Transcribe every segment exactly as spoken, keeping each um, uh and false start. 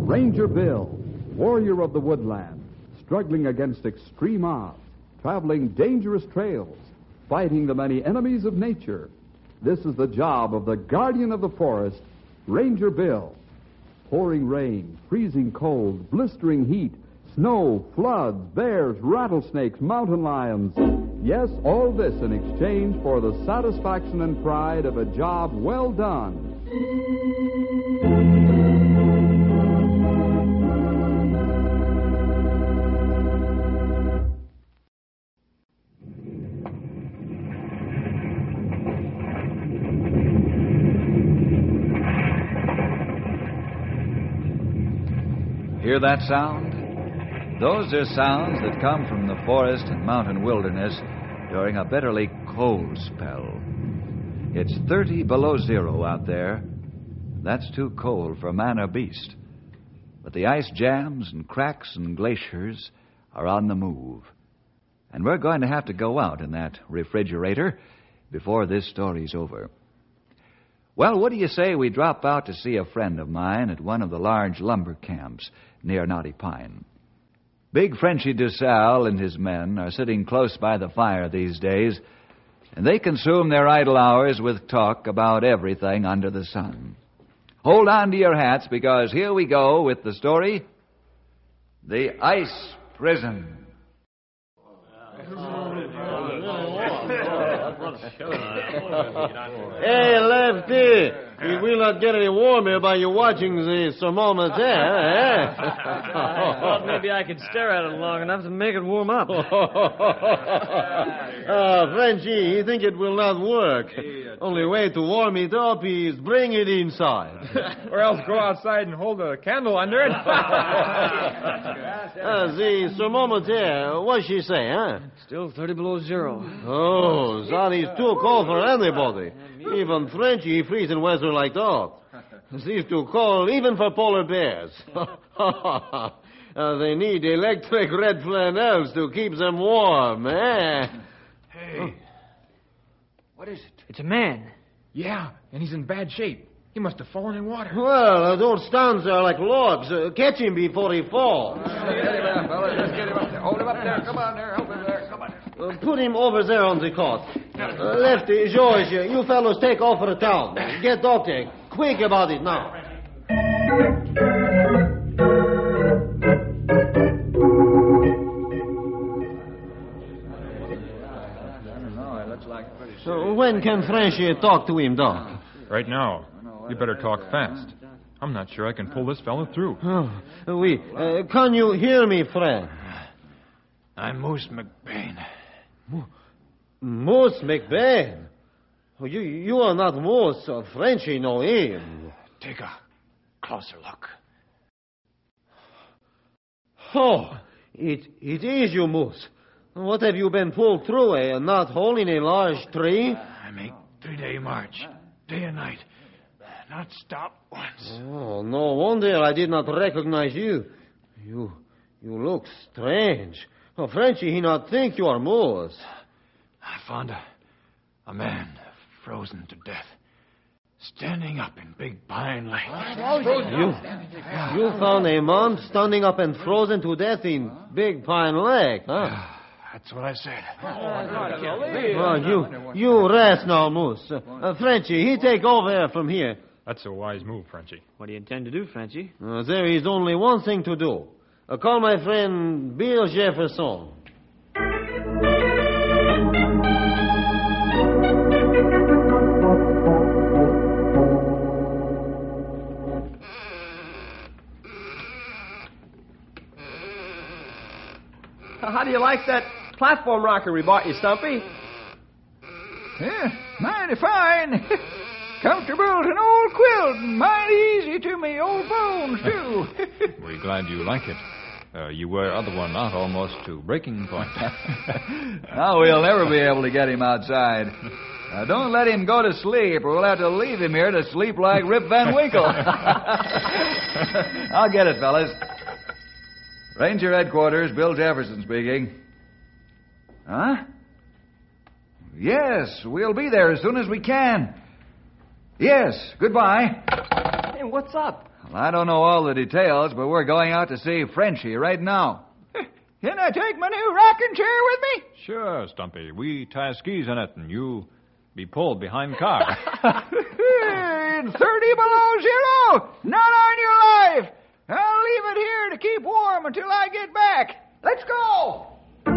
Ranger Bill, warrior of the woodland, struggling against extreme odds, traveling dangerous trails, fighting the many enemies of nature. This is the job of the guardian of the forest, Ranger Bill. Pouring rain, freezing cold, blistering heat, snow, floods, bears, rattlesnakes, mountain lions. Yes, all this in exchange for the satisfaction and pride of a job well done. Hear that sound? Those are sounds that come from the forest and mountain wilderness during a bitterly cold spell. It's thirty below zero out there. That's too cold for man or beast. But the ice jams and cracks and glaciers are on the move. And we're going to have to go out in that refrigerator before this story's over. Well, what do you say we drop out to see a friend of mine at one of the large lumber camps near Knotty Pine? Big Frenchy DuSalle and his men are sitting close by the fire these days, and they consume their idle hours with talk about everything under the sun. Hold on to your hats, because here we go with the story, The Ice Prison. Hey, Lefty, you will not get any warmer by you watching the thermometer, eh? I thought maybe I could stare at it long enough to make it warm up. Ah, Frenchy, you think it will not work. Only way to warm it up is bring it inside. Or else go outside and hold a candle under it. uh, the thermometer, what's she say, huh? Still thirty below zero. Oh, that is too cold for anybody. Even Frenchy freezing weather like that. This is too cold even for polar bears. uh, they need electric red flannels to keep them warm, eh? Hey, oh. What is it? It's a man. Yeah, and he's in bad shape. He must have fallen in water. Well, uh, don't stand there like logs. Uh, catch him before he falls. Get him up, fellas. Let's get him up there. Hold him up there. Come on there. Help him there. Come on. Uh, put him over there on the cot. Uh, Lefty, George, uh, you fellows take off for the town. Get doctor. Quick about it now. So when can Frenchy talk to him, Doc? Right now. You better talk fast. I'm not sure I can pull this fellow through. Oh, oui. Uh, can you hear me, friend? I'm Moose McBain. Mo- Moose McBain? Oh, you, you are not Moose. Uh, Frenchy know him. Take a closer look. Oh, it, it is you, Moose. What have you been pulled through, a knot hole in a large tree? I make three-day march, day and night. Not stop once. Oh, no wonder I did not recognize you. You you look strange. Oh, Frenchy, he not think you are Moose. I found a, a man frozen to death, standing up in Big Pine Lake. You, you found a man standing up and frozen to death in Big Pine Lake, huh? That's what I said. Oh, you, you rest now, Moose. Uh, Frenchy, he take over from here. That's a wise move, Frenchy. What do you intend to do, Frenchy? Uh, there is only one thing to do. Uh, call my friend Bill Jefferson. How do you like that platform rocker we bought you, Stumpy? Yeah, mighty fine. Comfortable as an old quilt and mighty easy to me old bones, too. We're glad you like it. Uh, you wear other one out almost to breaking point. Now we'll never be able to get him outside. Now, don't let him go to sleep, or we'll have to leave him here to sleep like Rip Van Winkle. I'll get it, fellas. Ranger Headquarters, Bill Jefferson speaking. Huh? Yes, we'll be there as soon as we can. Yes, goodbye. Hey, what's up? Well, I don't know all the details, but we're going out to see Frenchie right now. Can I take my new rocking chair with me? Sure, Stumpy. We tie skis in it, and you be pulled behind car. It's thirty below zero. Not on your life. I'll leave it here to keep warm until I get back. Let's go.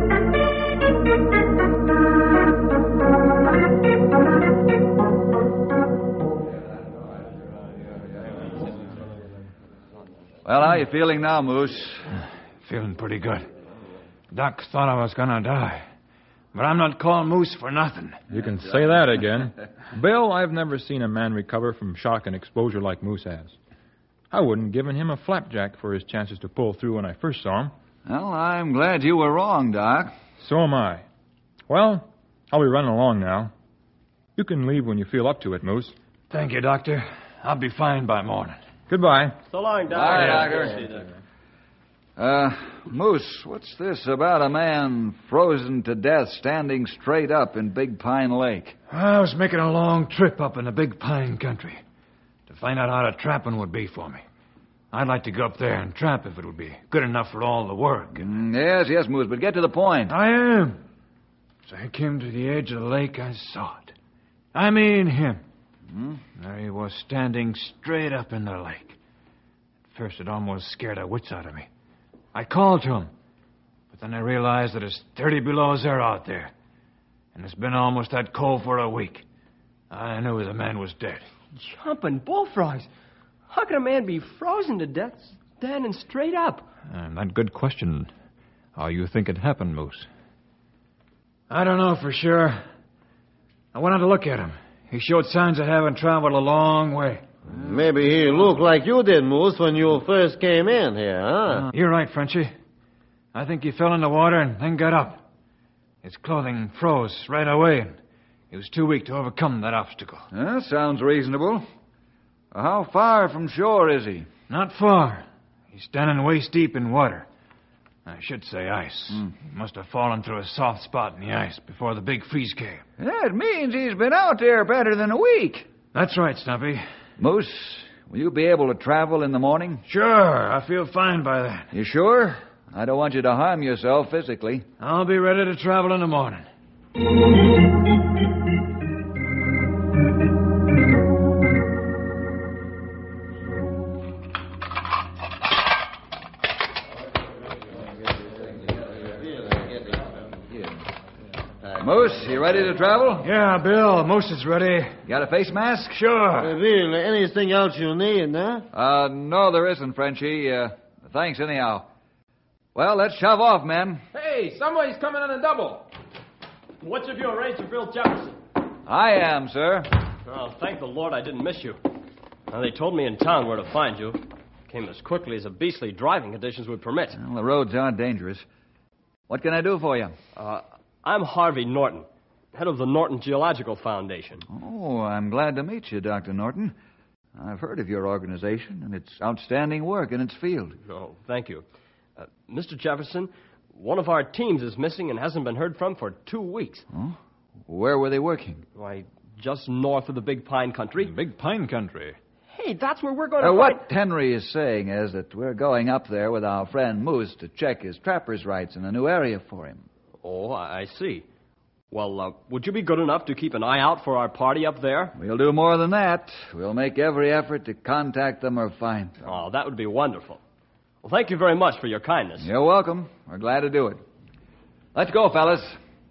Well, how are you feeling now, Moose? Feeling pretty good. Doc thought I was gonna die. But I'm not called Moose for nothing. You can say that again. Bill, I've never seen a man recover from shock and exposure like Moose has. I wouldn't have given him a flapjack for his chances to pull through when I first saw him. Well, I'm glad you were wrong, Doc. So am I. Well, I'll be running along now. You can leave when you feel up to it, Moose. Thank you, Doctor. I'll be fine by morning. Goodbye. So long, Doc. Bye, Doctor. Uh, Moose, what's this about a man frozen to death standing straight up in Big Pine Lake? I was making a long trip up in the Big Pine country to find out how the trapping would be for me. I'd like to go up there and trap if it would be good enough for all the work. Mm, yes, yes, Moose, but get to the point. I am. As I came to the edge of the lake, I saw it. I mean him. Hmm? There he was, standing straight up in the lake. At first, it almost scared the wits out of me. I called to him, but then I realized that it's thirty below zero out there, and it's been almost that cold for a week. I knew the man was dead. Jumping bullfrogs. How can a man be frozen to death standing straight up? And that good question. How you think it happened, Moose? I don't know for sure. I went out to look at him. He showed signs of having traveled a long way. Maybe he looked like you did, Moose, when you first came in here, huh? Uh, you're right, Frenchie. I think he fell in the water and then got up. His clothing froze right away, and he was too weak to overcome that obstacle. That sounds reasonable. How far from shore is he? Not far. He's standing waist deep in water. I should say ice. Mm. He must have fallen through a soft spot in the ice before the big freeze came. That means he's been out there better than a week. That's right, Stumpy. Moose, will you be able to travel in the morning? Sure, I feel fine by that. You sure? I don't want you to harm yourself physically. I'll be ready to travel in the morning. Moose, you ready to travel? Yeah, Bill, Moose is ready. Got a face mask? Sure. Uh, really, anything else you need, huh? Uh, no, there isn't, Frenchie. Uh, thanks anyhow. Well, let's shove off, men. Hey, somebody's coming on a double. What's of you arranged for Bill Jefferson? I am, sir. Oh, thank the Lord I didn't miss you. Now, they told me in town where to find you. Came as quickly as the beastly driving conditions would permit. Well, the roads aren't dangerous. What can I do for you? Uh, I'm Harvey Norton, head of the Norton Geological Foundation. Oh, I'm glad to meet you, Doctor Norton. I've heard of your organization and its outstanding work in its field. Oh, thank you. Uh, Mister Jefferson, one of our teams is missing and hasn't been heard from for two weeks. Oh? Where were they working? Why, just north of the Big Pine Country. Big Pine Country. Hey, that's where we're going to Uh, find... what Henry is saying is that we're going up there with our friend Moose to check his trapper's rights in a new area for him. Oh, I see. Well, uh, would you be good enough to keep an eye out for our party up there? We'll do more than that. We'll make every effort to contact them or find them. Oh, that would be wonderful. Well, thank you very much for your kindness. You're welcome. We're glad to do it. Let's go, fellas.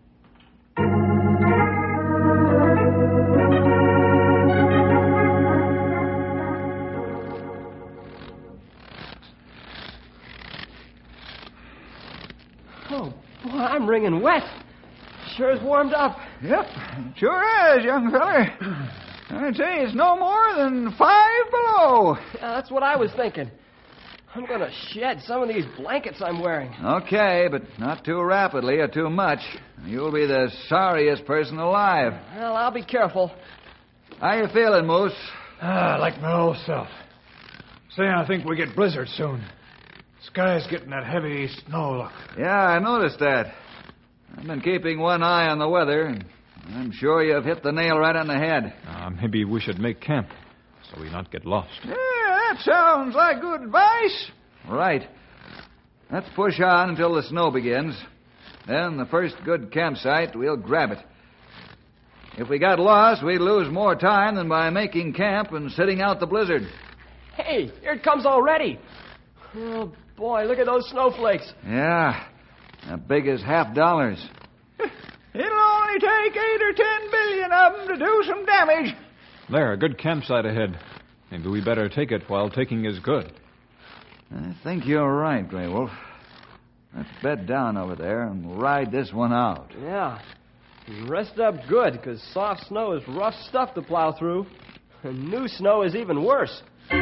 Oh, boy, I'm wringing wet. Sure is warmed up. Yep, sure is, young feller. I'd say it's no more than five below. Yeah, that's what I was thinking. I'm going to shed some of these blankets I'm wearing. Okay, but not too rapidly or too much. You'll be the sorriest person alive. Well, I'll be careful. How you feeling, Moose? Ah, like my old self. Say, I think we get blizzard soon. Sky's getting that heavy snow look. Yeah, I noticed that. I've been keeping one eye on the weather, and I'm sure you've hit the nail right on the head. Uh, maybe we should make camp so we not get lost. Yeah, That sounds like good advice. Right. Let's push on until the snow begins. Then the first good campsite, we'll grab it. If we got lost, we'd lose more time than by making camp and sitting out the blizzard. Hey, here it comes already. Oh, boy, look at those snowflakes. Yeah, as big as half dollars. It'll only take eight or ten billion of them to do some damage. There, a good campsite ahead. Maybe we better take it while taking is good. I think you're right, Grey Wolf. Let's bed down over there and ride this one out. Yeah. And rest up good, because soft snow is rough stuff to plow through. And new snow is even worse.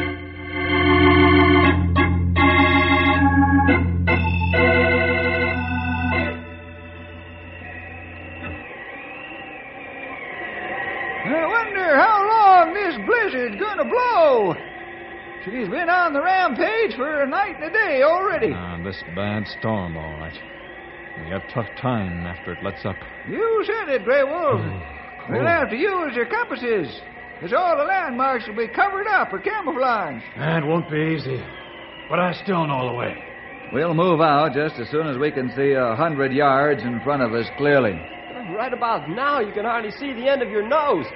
I wonder how long this blizzard's going to blow. She's been on the rampage for a night and a day already. Ah, this bad storm, all right. We have tough time after it lets up. You said it, Grey Wolf. Oh, We'll have to use your compasses, because all the landmarks will be covered up or camouflaged. That won't be easy. But I still know the way. We'll move out just as soon as we can see a hundred yards in front of us clearly. Right about now, you can hardly see the end of your nose.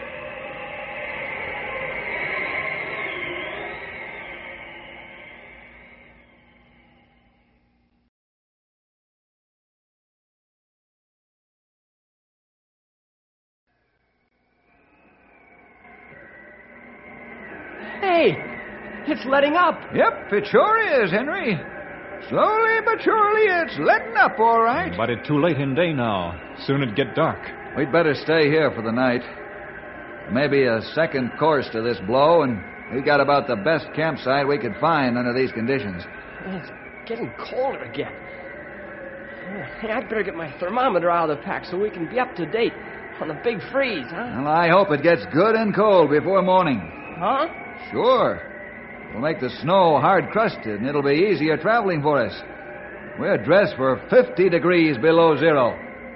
Hey, it's letting up. Yep, it sure is, Henry. Slowly but surely, it's letting up, all right. But it's too late in day now. Soon it'd get dark. We'd better stay here for the night. Maybe a second course to this blow, and we got about the best campsite we could find under these conditions. It's getting colder again. Hey, I'd better get my thermometer out of the pack so we can be up to date on the big freeze, huh? Well, I hope it gets good and cold before morning. Huh? Sure. We'll make the snow hard-crusted, and it'll be easier traveling for us. We're dressed for fifty degrees below zero.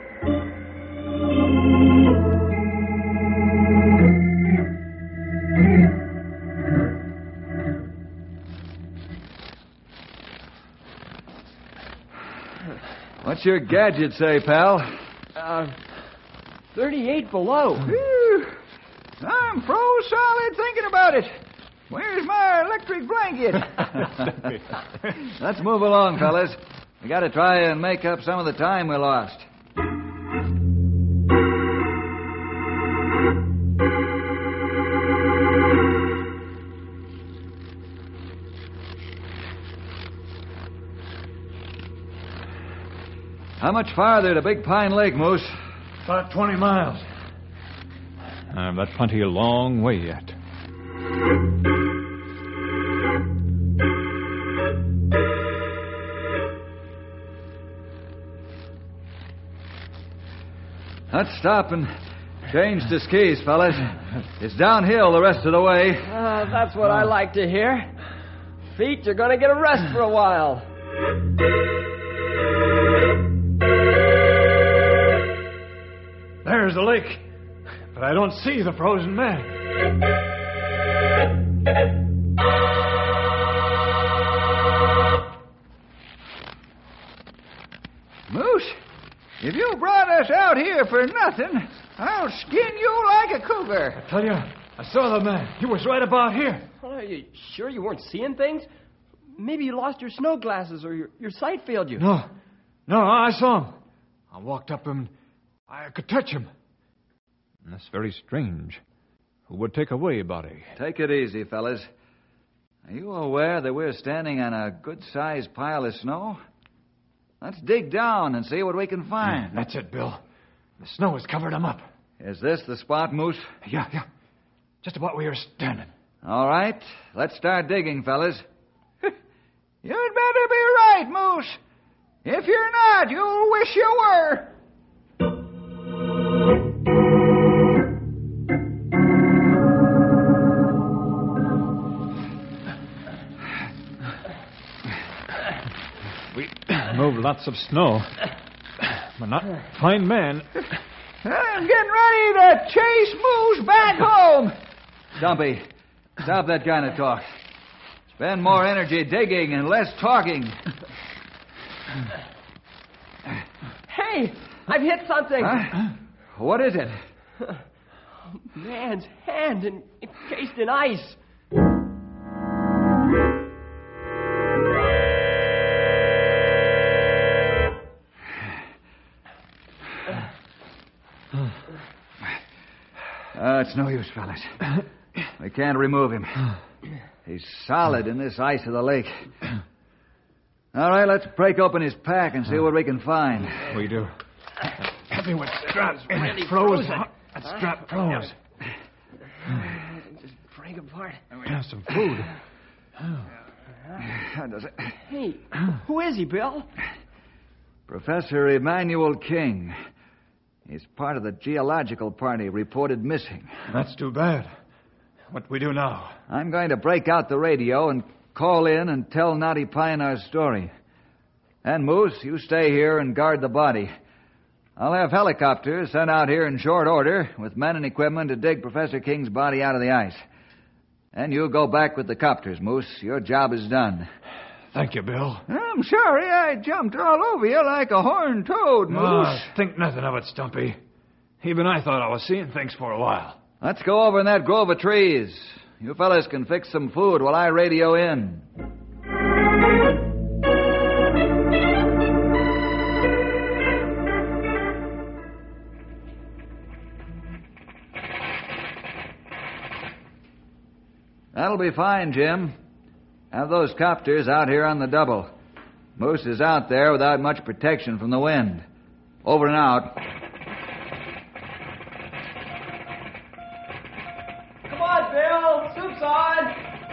What's your gadget say, pal? Uh, thirty-eight below. Whew. I'm froze solid thinking about it. Where's my electric blanket? Let's move along, fellas. We got to try and make up some of the time we lost. How much farther to Big Pine Lake, Moose? About twenty miles. Uh, that's plenty a long way yet. Let's stop and change to skis, fellas. It's downhill the rest of the way. Uh, that's what I like to hear. Feet are going to get a rest for a while. There's the lake. But I don't see the frozen man. Moose, if you brought us out here for nothing, I'll skin you like a cougar. I tell you, I saw the man. He was right about here. Well, are you sure you weren't seeing things? Maybe you lost your snow glasses or your, your sight failed you. No. No, I saw him. I walked up him. I could touch him. That's very strange. Who would take away a body? Take it easy, fellas. Are you aware that we're standing on a good-sized pile of snow? Let's dig down and see what we can find. Yeah, that's it, Bill. The snow has covered him up. Is this the spot, Moose? Yeah, yeah. Just about where you're standing. All right. Let's start digging, fellas. You'd better be right, Moose. If you're not, you'll wish you were. We moved lots of snow, but not find man. I'm getting ready to chase Moose back home. Stumpy, stop that kind of talk. Spend more energy digging and less talking. Hey, I've hit something. Huh? What is it? Man's hand en- encased in ice. Uh, it's no use, fellas. We can't remove him. He's solid in this ice of the lake. All right, let's break open his pack and see what we can find. We do. Heavy with straps. Really froze. frozen. That strap froze. Just break apart. And we have some food. How does it? Hey, who is he, Bill? Professor Emmanuel King. He's part of the geological party reported missing. That's too bad. What do we do now? I'm going to break out the radio and call in and tell Knotty Pine our story. And Moose, you stay here and guard the body. I'll have helicopters sent out here in short order with men and equipment to dig Professor King's body out of the ice. And you go back with the copters, Moose. Your job is done. Thank you, Bill. I'm sorry I jumped all over you like a horned toad, Moose. Oh, think nothing of it, Stumpy. Even I thought I was seeing things for a while. Let's go over in that grove of trees. You fellas can fix some food while I radio in. That'll be fine, Jim. Have those copters out here on the double. Moose is out there without much protection from the wind. Over and out. Come on, Bill. Soup's on.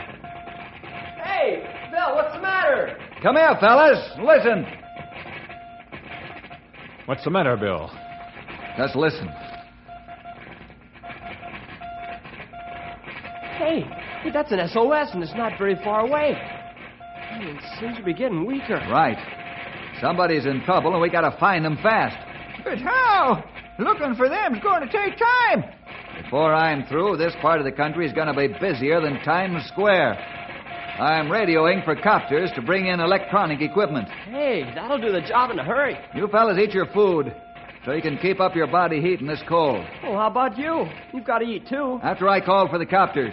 Hey, Bill, what's the matter? Come here, fellas. Listen. What's the matter, Bill? Just listen. Hey, hey, that's an S O S, and it's not very far away. Hey, it seems to be getting weaker. Right. Somebody's in trouble, and we gotta find them fast. But how? Looking for them's going to take time. Before I'm through, this part of the country is gonna be busier than Times Square. I'm radioing for copters to bring in electronic equipment. Hey, that'll do the job in a hurry. You fellas eat your food so you can keep up your body heat in this cold. Well, how about you? You've got to eat, too. After I call for the copters.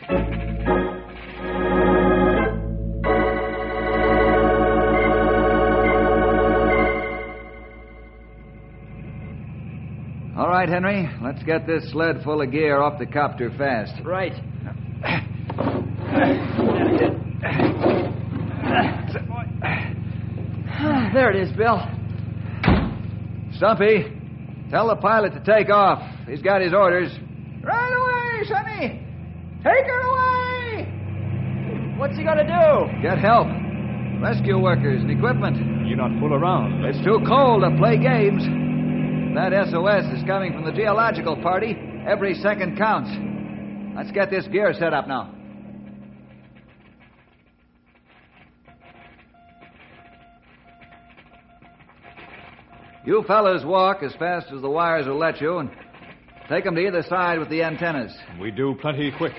All right, Henry, let's get this sled full of gear off the copter fast. Right. There it is, Bill. Stumpy, tell the pilot to take off. He's got his orders. Right away, Sonny. Take her away. What's he gonna do? Get help. Rescue workers and equipment. You not fool around. It's too cold to play games. That S O S is coming from the geological party. Every second counts. Let's get this gear set up now. You fellas walk as fast as the wires will let you and take them to either side with the antennas. We do plenty quick.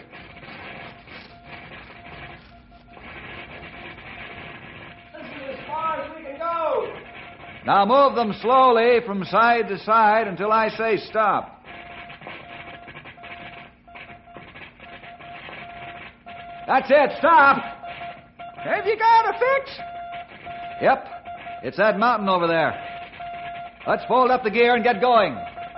This is as far as we can go. Now move them slowly from side to side until I say stop. That's it. Stop. Have you got a fix? Yep. It's that mountain over there. Let's fold up the gear and get going.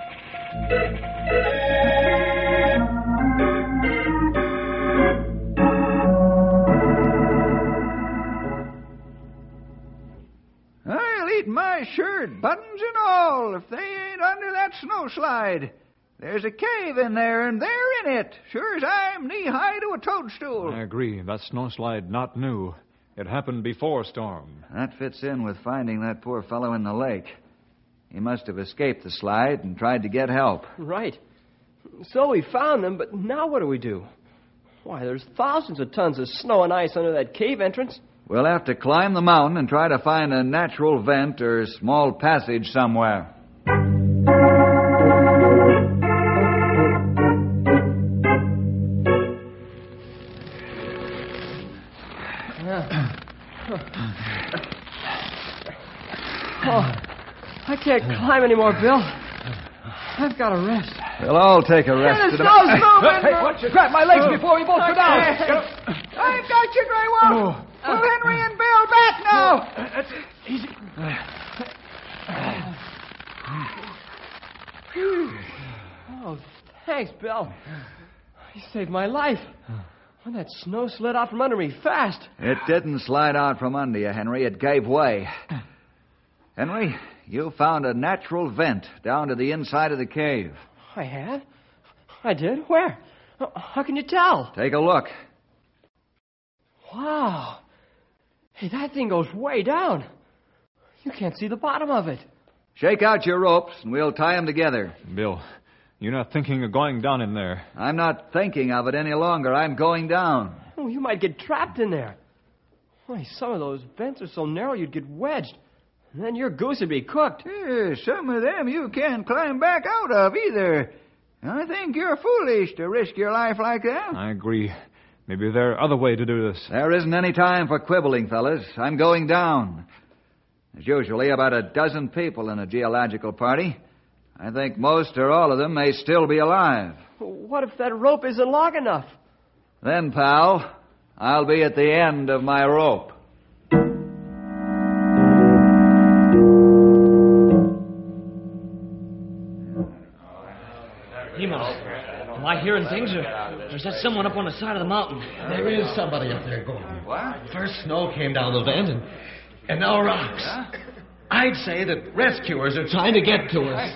I'll eat my shirt, buttons and all, if they ain't under that snowslide. There's a cave in there, and they're in it, sure as I'm knee-high to a toadstool. I agree. That snowslide not new. It happened before storm. That fits in with finding that poor fellow in the lake. He must have escaped the slide and tried to get help. Right. So we found them, but now what do we do? Why, there's thousands of tons of snow and ice under that cave entrance. We'll have to climb the mountain and try to find a natural vent or small passage somewhere. Oh, I can't climb anymore, Bill. I've got to rest. We'll all take a rest. Yeah, the in a minute. snow's moving. Hey, watch you grab my legs before we both go down. I've got you, Grey Wolf. Pull Henry and Bill back now. That's it. Easy. Oh, thanks, Bill. You saved my life. When that snow slid out from under me fast. It didn't slide out from under you, Henry. It gave way. Henry, you found a natural vent down to the inside of the cave. I had? I did? Where? How can you tell? Take a look. Wow. Hey, that thing goes way down. You can't see the bottom of it. Shake out your ropes, and we'll tie them together. Bill, you're not thinking of going down in there. I'm not thinking of it any longer. I'm going down. Oh, you might get trapped in there. Why, some of those vents are so narrow you'd get wedged. And then your goose would be cooked. Yeah, some of them you can't climb back out of either. I think you're foolish to risk your life like that. I agree. Maybe there are other ways to do this. There isn't any time for quibbling, fellas. I'm going down. There's usually about a dozen people in a geological party. I think most or all of them may still be alive. What if that rope isn't long enough? Then, pal, I'll be at the end of my rope. Emos, am I hearing things, or, or is that someone up on the side of the mountain? There is somebody up there, Gordon. What? First snow came down the vent, and, and now rocks. Huh? I'd say that rescuers are trying to get to us.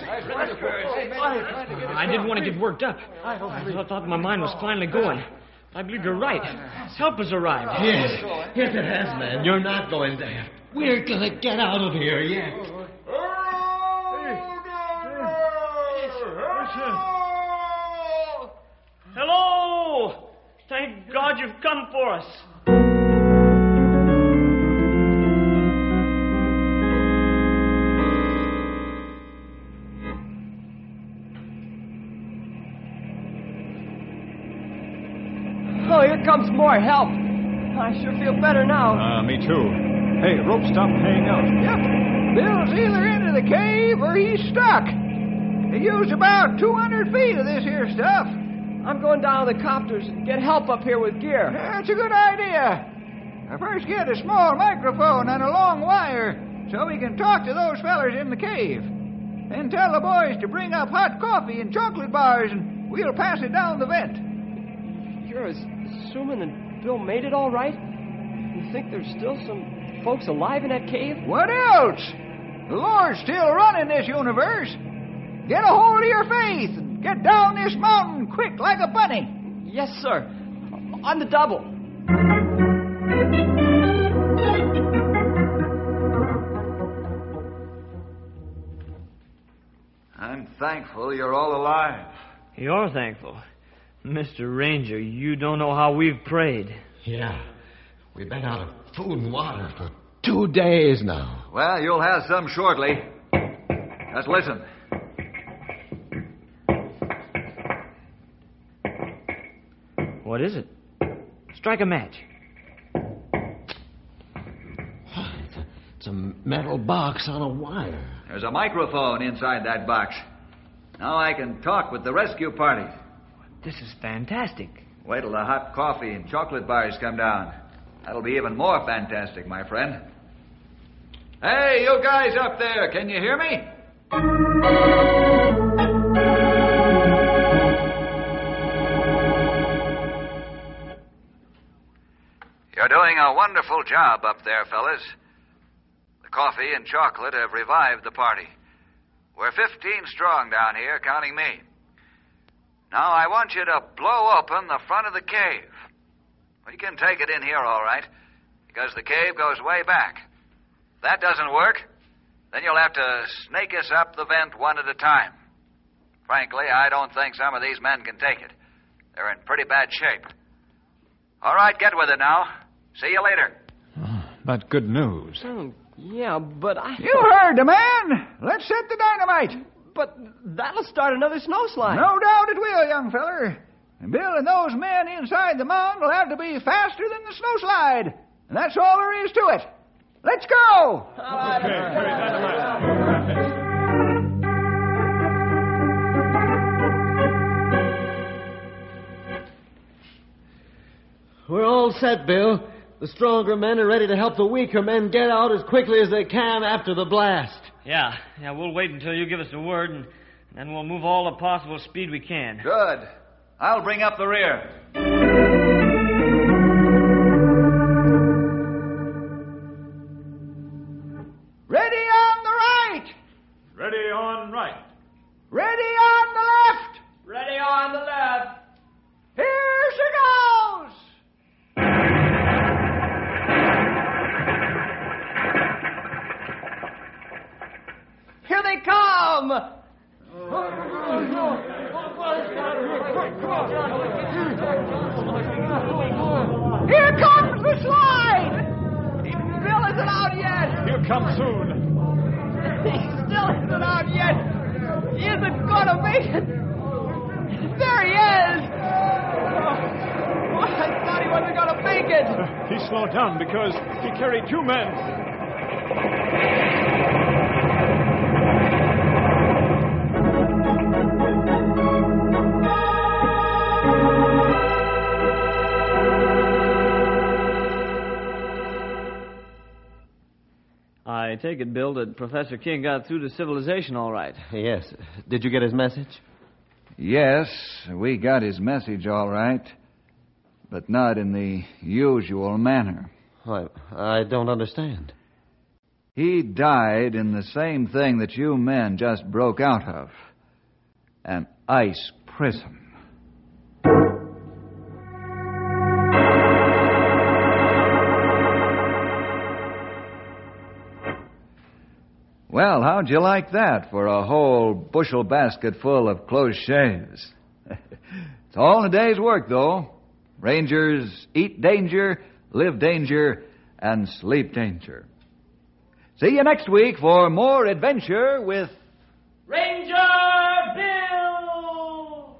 I didn't want to get worked up. I thought my mind was finally going. I believe you're right. Help has arrived. Yes, yes it has, man. You're not going there. We're gonna get out of here yet. Hello! Thank God you've come for us. Oh, here comes more help. I sure feel better now. Ah, uh, me too. Hey, rope stopped hanging out. Yep. Bill's either into the cave or he's stuck. He used about two hundred feet of this here stuff. I'm going down to the copters and get help up here with gear. That's a good idea. I first get a small microphone on a long wire so we can talk to those fellers in the cave. Then tell the boys to bring up hot coffee and chocolate bars, and we'll pass it down the vent. You're assuming that Bill made it all right? You think there's still some folks alive in that cave? What else? The Lord's still running this universe. Get a hold of your faith and get down this mountain quick like a bunny. Yes, sir. On the double. I'm thankful you're all alive. You're thankful. Mister Ranger, you don't know how we've prayed. Yeah. We've been out of food and water for two days now. Well, you'll have some shortly. Just listen. What is it? Strike a match. It's a, it's a metal box on a wire. There's a microphone inside that box. Now I can talk with the rescue party. This is fantastic. Wait till the hot coffee and chocolate bars come down. That'll be even more fantastic, my friend. Hey, you guys up there, can you hear me? You're doing a wonderful job up there, fellas. The coffee and chocolate have revived the party. We're fifteen strong down here, counting me. Now I want you to blow open the front of the cave. Well, you can take it in here all right, because the cave goes way back. If that doesn't work, then you'll have to snake us up the vent one at a time. Frankly, I don't think some of these men can take it. They're in pretty bad shape. All right, get with it now. See you later. Oh, that's good news. Oh, yeah, but I... You heard the man. Let's set the dynamite. But that'll start another snowslide. No doubt it will, young feller. And Bill and those men inside the mound will have to be faster than the snowslide. And that's all there is to it. Let's go! We're all set, Bill. The stronger men are ready to help the weaker men get out as quickly as they can after the blast. Yeah, yeah, we'll wait until you give us the word, and then we'll move all the possible speed we can. Good. I'll bring up the rear. Ready on the right! Ready on right. Ready on the left! Ready on the left. Here she goes! Here they come! Here comes the slide! Bill isn't out yet! He'll come soon. He still isn't out yet. He isn't going to make it. There he is. Oh, I thought he wasn't going to make it. He slowed down because he carried two men. I take it, Bill, that Professor King got through to civilization all right. Yes. Did you get his message? Yes, we got his message all right, but not in the usual manner. I, I don't understand. He died in the same thing that you men just broke out of. An ice prison. Well, how'd you like that for a whole bushel basket full of close shaves? It's all in a day's work, though. Rangers eat danger, live danger, and sleep danger. See you next week for more adventure with Ranger Bill!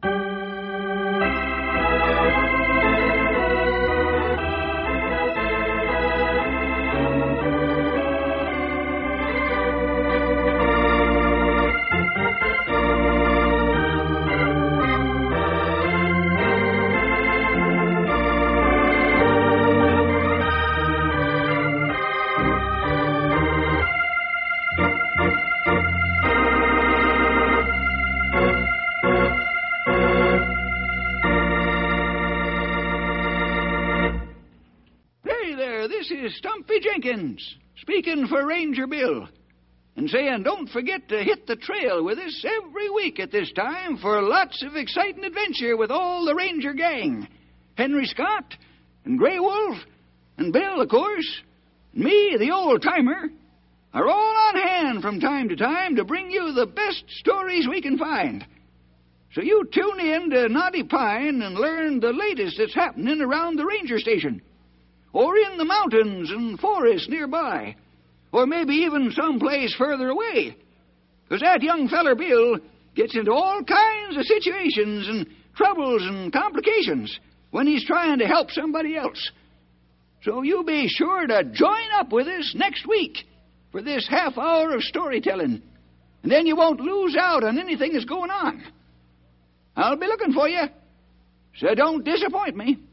This is Stumpy Jenkins, speaking for Ranger Bill, and saying don't forget to hit the trail with us every week at this time for lots of exciting adventure with all the Ranger gang. Henry Scott, and Grey Wolf, and Bill, of course, and me, the old-timer, are all on hand from time to time to bring you the best stories we can find. So you tune in to Knotty Pine and learn the latest that's happening around the ranger station, or in the mountains and forests nearby, or maybe even someplace further away. Because that young feller Bill gets into all kinds of situations and troubles and complications when he's trying to help somebody else. So you be sure to join up with us next week for this half hour of storytelling, and then you won't lose out on anything that's going on. I'll be looking for you, so don't disappoint me.